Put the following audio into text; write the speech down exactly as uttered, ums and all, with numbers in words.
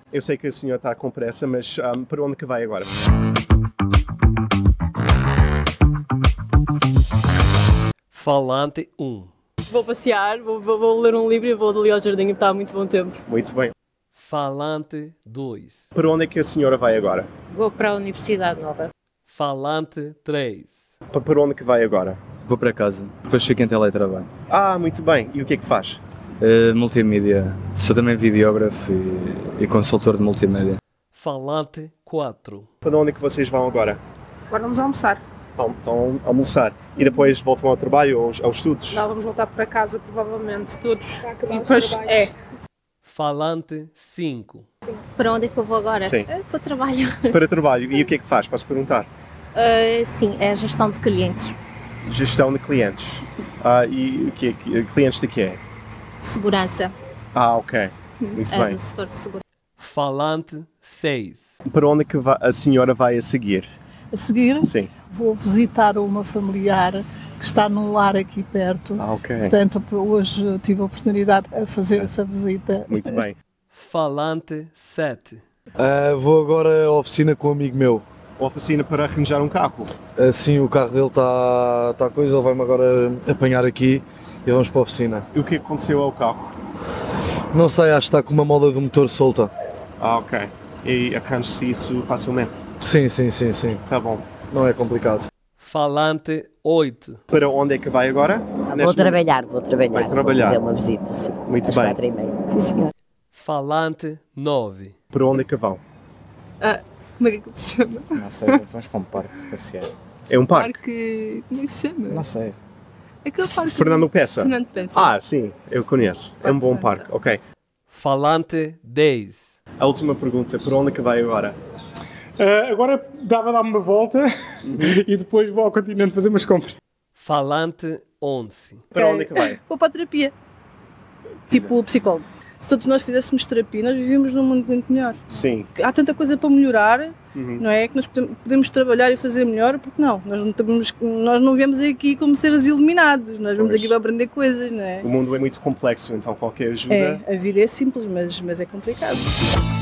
Eu sei que a senhora está com pressa, mas um, para onde que vai agora? Falante um. Vou passear, vou, vou, vou ler um livro e vou ali ao jardim e está há muito bom tempo. Muito bem. Falante dois. Para onde é que a senhora vai agora? Vou para a Universidade Nova. Falante três. Pa- Para onde que vai agora? Vou para casa, depois fico em teletrabalho. Ah, muito bem. E o que é que faz? Uh, multimídia, sou também videógrafo e, e consultor de multimédia. Falante quatro. Para onde é que vocês vão agora? Agora vamos almoçar. Vão, vão almoçar. E depois voltam ao trabalho ou aos, aos estudos? Não, vamos voltar para casa, provavelmente, todos. E E depois, é, Falante cinco. Para onde é que eu vou agora? Sim. Eh, Para o trabalho. Para trabalho. E o que é que faz? Posso perguntar? Eh, sim, é a gestão de clientes. Gestão de clientes. Ah, e o que é que- clientes de quê? Segurança. Ah, ok. Muito é bem. do setor de segurança. Falante seis. Para onde é que va- a senhora vai a seguir? A seguir, Sim. vou visitar uma familiar que está num lar aqui perto. Ah, ok. Portanto, hoje tive a oportunidade de fazer essa visita. Muito bem. Falante sete. Uh, vou agora à oficina com um amigo meu. A oficina para arranjar um carro. Assim, o carro dele está tá coisa, ele vai-me agora apanhar aqui e vamos para a oficina. E o que aconteceu ao carro? Não sei, acho que está com uma mola do motor solta. Ah, ok. E arranja-se isso facilmente? Sim, sim, sim, sim. Tá bom. Não é complicado. Falante oito. Para onde é que vai agora? Vou Neste trabalhar, vou trabalhar. Vai trabalhar. Vou fazer uma visita, sim. Muito às bem. quatro e meia. Sim, senhor. Falante nove. momento. Para onde é que vão? como é que se chama? Não sei, vamos para um parque passear. É um parque? Parque, como é que se chama? Não sei. Aquele parque... Fernando Peça? Fernando Peça. Ah, sim. Eu conheço. É um bom Parque parque. Fernando Ok. Falante dez. A última pergunta. Para onde é que vai agora? Uh, agora dava a dar uma volta e depois vou ao continente fazer umas compras. Falante onze. Para onde é que vai? Vou para a terapia. Tipo o psicólogo. Se todos nós fizéssemos terapia, nós vivíamos num mundo muito melhor. Sim. Há tanta coisa para melhorar, Uhum. não é? Que nós podemos, podemos trabalhar e fazer melhor, porque não? Nós não, temos, nós não viemos aqui como seres iluminados, nós viemos Pois. aqui para aprender coisas, não é? O mundo é muito complexo, então qualquer ajuda... É, a vida é simples, mas, mas é complicado.